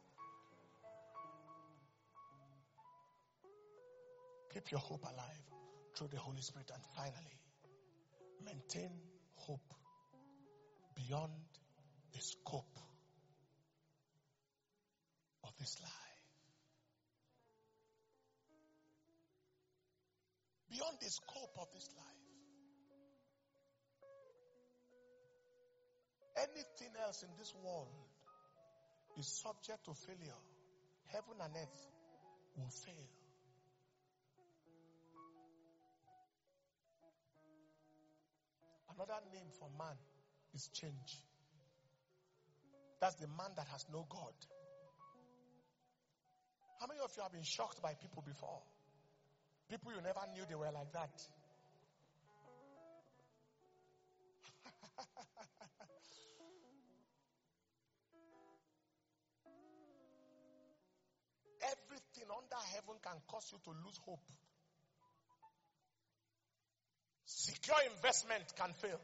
Keep your hope alive through the Holy Spirit. And finally, maintain hope beyond the scope of this life. Beyond the scope of this life. Anything else in this world is subject to failure. Heaven and earth will fail. Another name for man is change. That's the man that has no God. How many of you have been shocked by people before? People you never knew they were like that. Everything under heaven can cause you to lose hope. Secure investment can fail.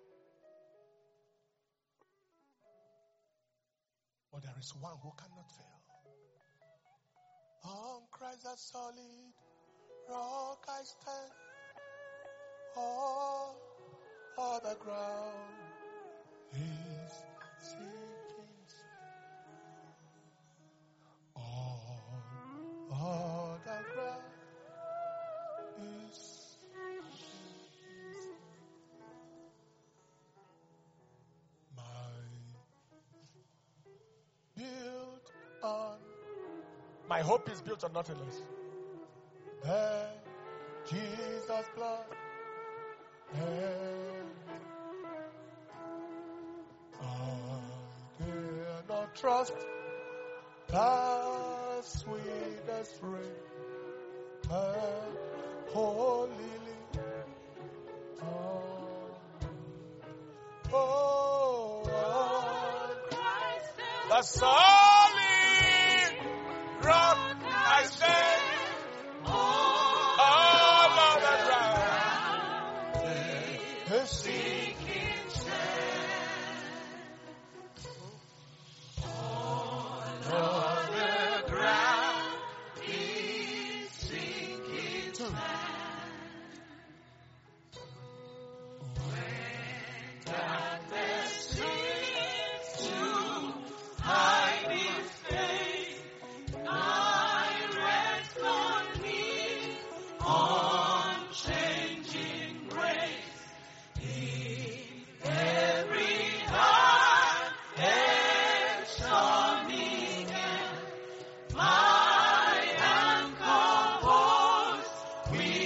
But there is one who cannot fail. On Christ a solid rock I stand. All the ground is sinking sand. All the ground is sinking sand. My hope is built on nothing less. And Jesus' blood. And I dare not trust the sweetest rain. And holy the solid rock I stand. All of the ground is sinking sand. All of the ground is sinking sand. When darkness seems to hide in faith, I rest on His unchanging grace. In every heart and stormy hand, my anchor holds me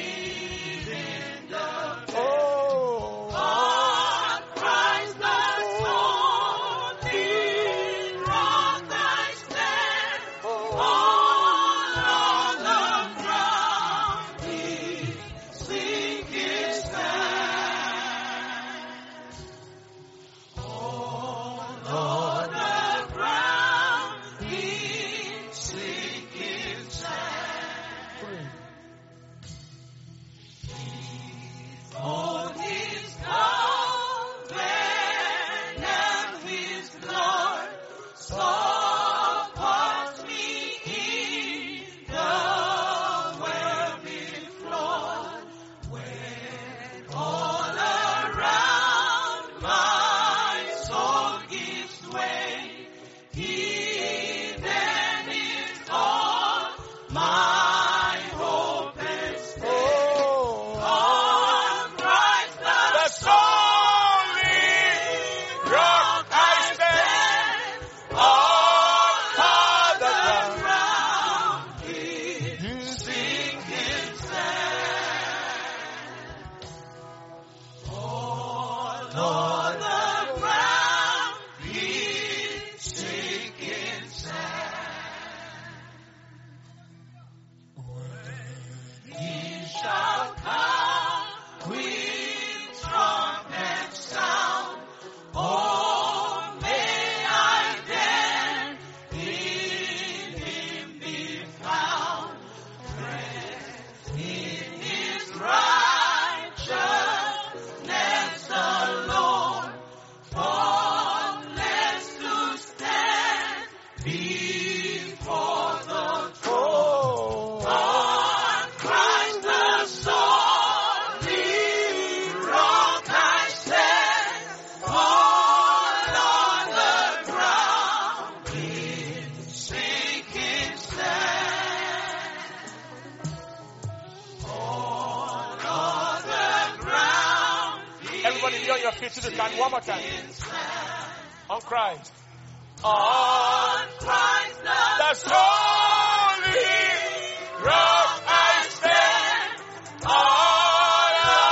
be on your feet if you can. One more time. On Christ. On Christ The solid rock I stand. All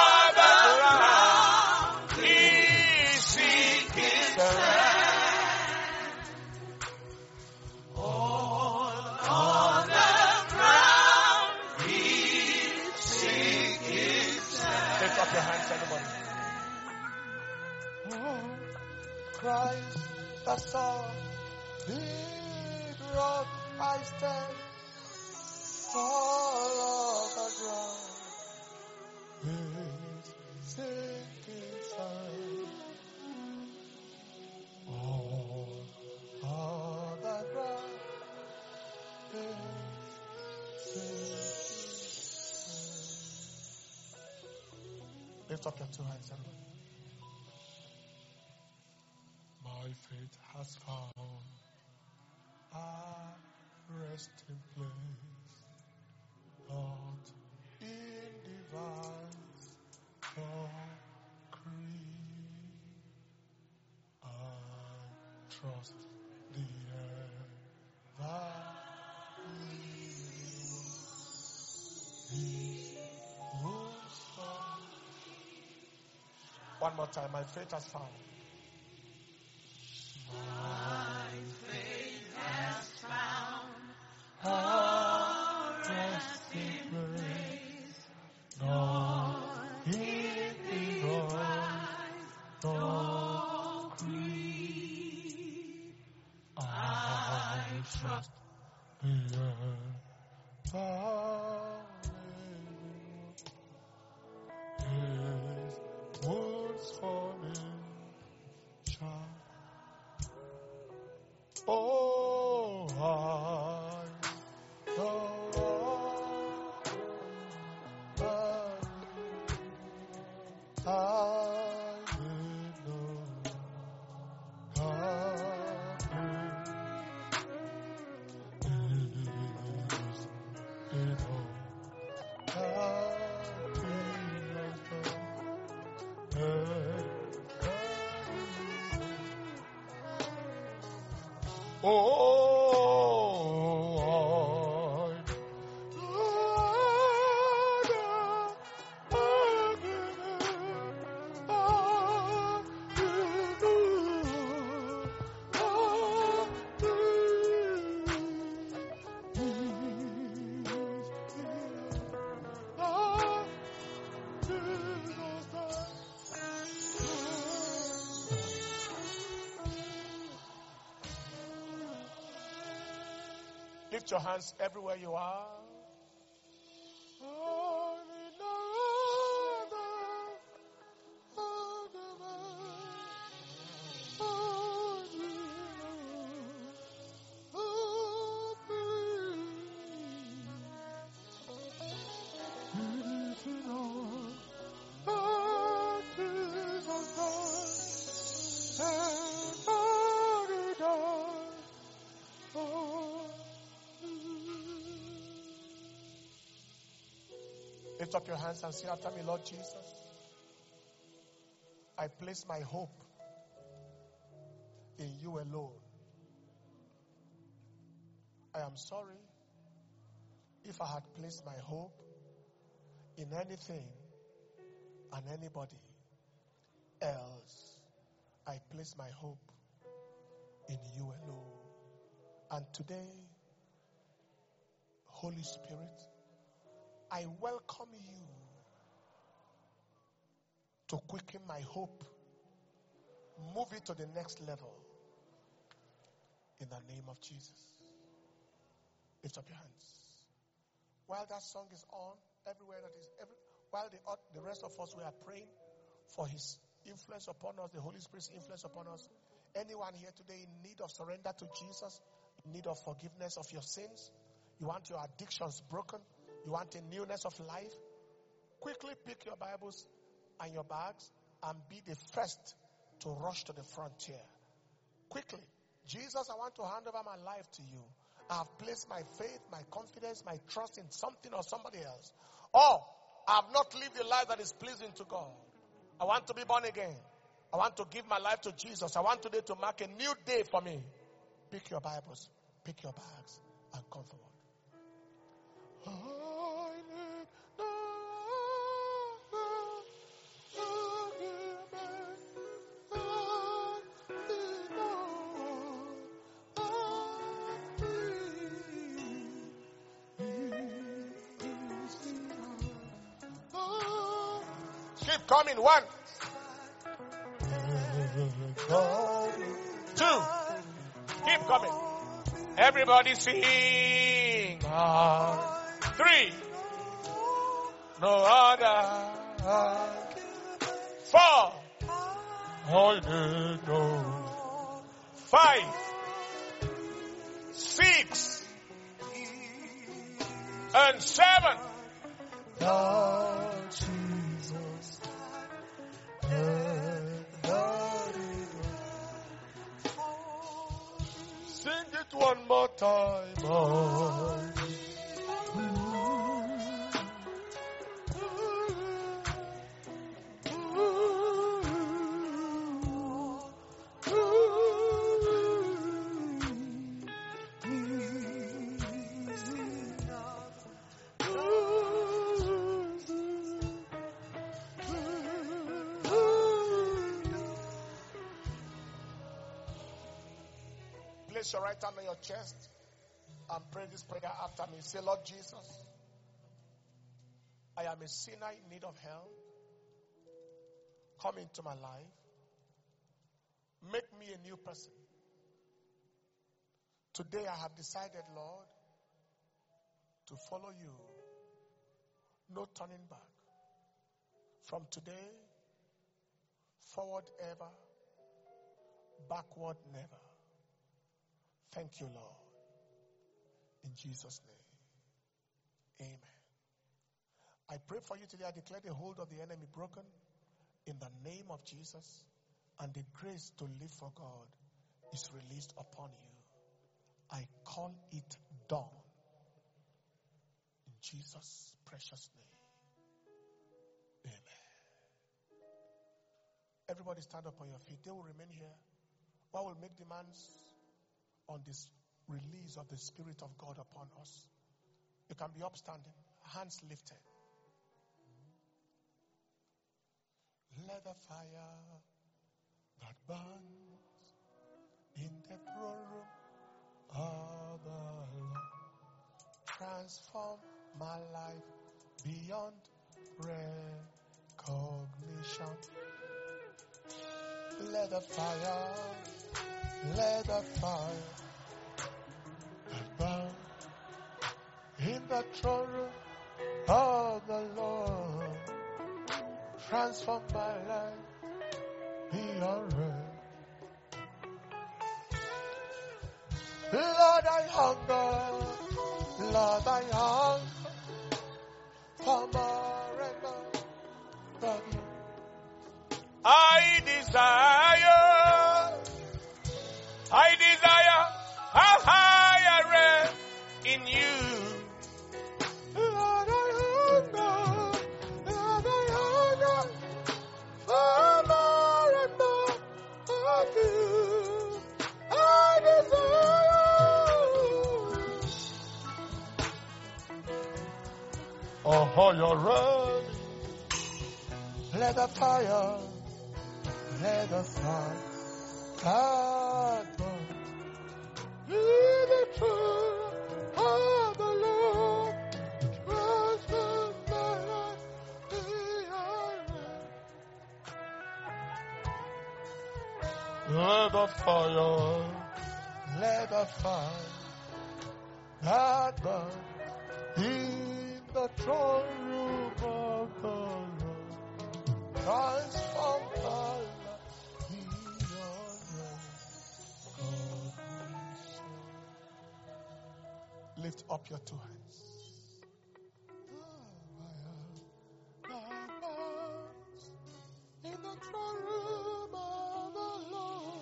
other ground is sinking sand. All other ground is sinking sand. Lift up your hands, everybody. Oh, Christ, the solid rock I stand. All of the ground is sinking sand. All of the ground is sinking sand. Lift up your two hands, everybody. My faith has found a resting place, not in device or creed. I trust the One more time, my faith has found. My faith has found A resting place, not in device or creed. I trust the His wounds for me shall. Oh, I know I Lift your hands everywhere you are. Lift up your hands and say after me, Lord Jesus, I place my hope in you alone. I am sorry if I had placed my hope in anything and anybody else. I place my hope in you alone. And today, Holy Spirit, I welcome you to quicken my hope, move it to the next level. In the name of Jesus. Lift up your hands. While that song is on, everywhere that is, while the rest of us, we are praying for His influence upon us, the Holy Spirit's influence upon us. Anyone here today in need of surrender to Jesus, in need of forgiveness of your sins, you want your addictions broken, you want a newness of life, quickly pick your Bibles and your bags and be the first to rush to the frontier. Quickly. Jesus, I want to hand over my life to you. I have placed my faith, my confidence, my trust in something or somebody else. Or I have not lived a life that is pleasing to God. I want to be born again. I want to give my life to Jesus. I want today to mark a new day for me. Pick your Bibles, pick your bags, and come forward. Keep coming. 1, 2. Keep coming. Everybody sing. 3. No other. 4. I did know. 5. 6. And 7. Jesus. Sing it one more time. Place your right hand on your chest and pray this prayer after me. Say, Lord Jesus, I am a sinner in need of help. Come into my life. Make me a new person. Today I have decided, Lord, to follow you. No turning back. From today, forward ever, backward never. Thank you, Lord. In Jesus' name. Amen. I pray for you today. I declare the hold of the enemy broken in the name of Jesus, and the grace to live for God is released upon you. I call it done. In Jesus' precious name. Amen. Everybody stand up on your feet. They will remain here. What will make demands on this release of the Spirit of God upon us? You can be upstanding, hands lifted. Let the fire that burns in the throne room of the Lord transform my life beyond recognition. Let the fire that burns in the throne room of the Lord transform my life beyond recognition. Lord, I hunger. Lord, I hunger for more and more of you. I desire a higher realm in you. Lord, I hunger for more and more of you. I desire a higher realm. Let the fire that burn in the truth of the Lord transform my life beyond. Let the fire that burn in the throne room of the Lord transform my life. Lift up your two hands. In the throne room of the Lord.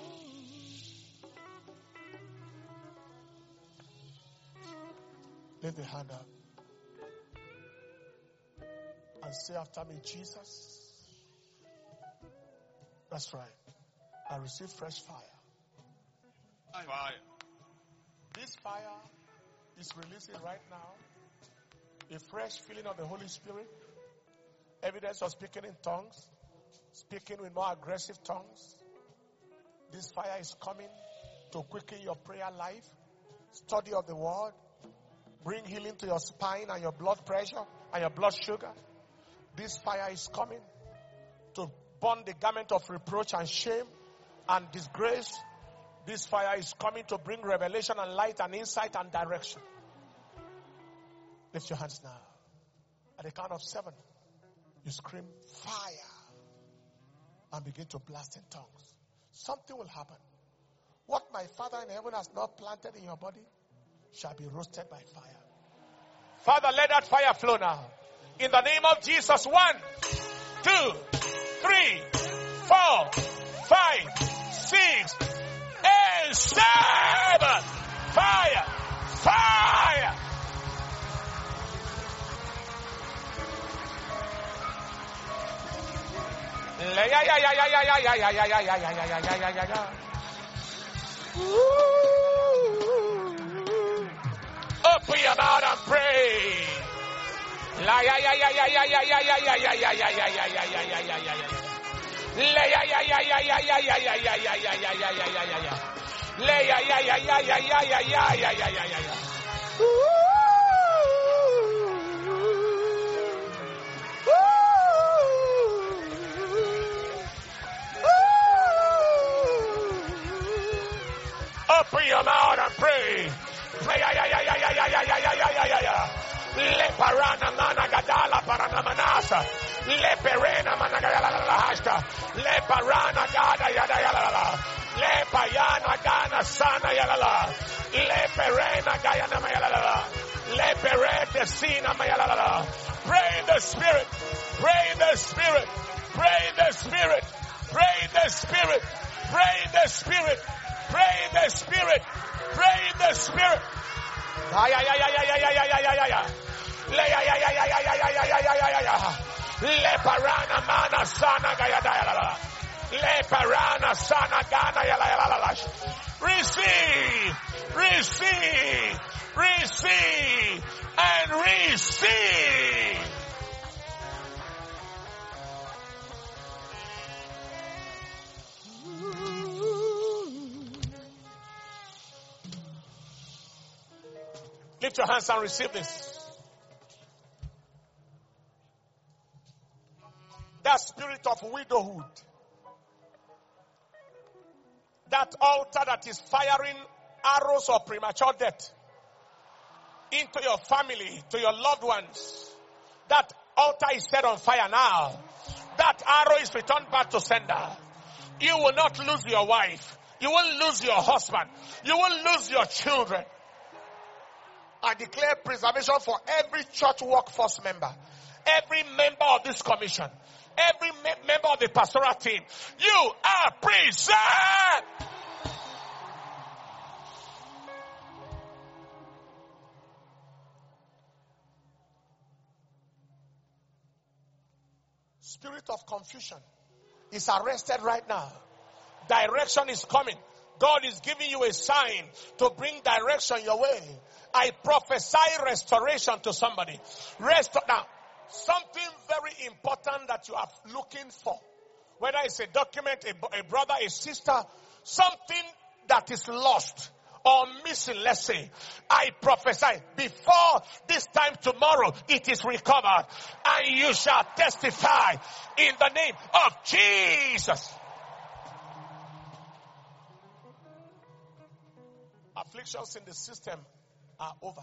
Lift the hand up and say after me, Jesus, That's right. I receive fresh fire. Fire. This fire is releasing right now a fresh feeling of the Holy Spirit. Evidence of speaking in tongues. Speaking with more aggressive tongues. This fire is coming to quicken your prayer life. Study of the word. Bring healing to your spine and your blood pressure and your blood sugar. This fire is coming to burn the garment of reproach and shame and disgrace. This fire is coming to bring revelation and light and insight and direction. Lift your hands now. At the count of 7, you scream fire and begin to blast in tongues. Something will happen. What my Father in heaven has not planted in your body shall be roasted by fire. Father, let that fire flow now. In the name of Jesus. 1, 2, 3, 4, 5, 6, and 7. Fire! Fire! Open your mouth and pray. Open your mouth and pray. Le parana mana gadala parana manasa. Le perena mana gadala hasta. Le parana gada yada yala. Le payana gana sana yala. Le perena gayana mayala. Le perete sina mayala. Pray in the spirit. Pray in the spirit. Pray in the spirit. Pray in the spirit. Pray in the spirit. Pray in the spirit. Pray in the spirit. Le parana mana sana gaya. Le parana sana gana yala. Receive, receive, receive, and receive. Lift your hands and receive this. That spirit of widowhood. That altar that is firing arrows of premature death into your family, to your loved ones. That altar is set on fire now. That arrow is returned back to sender. You will not lose your wife. You won't lose your husband. You won't lose your children. I declare preservation for every church workforce member, every member of this commission, every member of the pastoral team. You are preserved. Spirit of confusion is arrested right now. Direction is coming. God is giving you a sign to bring direction your way. I prophesy restoration to somebody. Now, something very important that you are looking for. Whether it's a document, a brother, a sister, something that is lost or missing, let's say. I prophesy before this time tomorrow, it is recovered. And you shall testify in the name of Jesus. Afflictions in the system are over.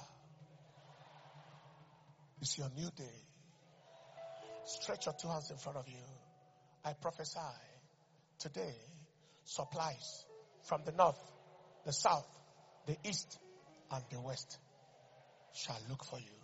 It's your new day. Stretch your 2 hands in front of you. I prophesy today, supplies from the north, the south, the east, and the west shall look for you.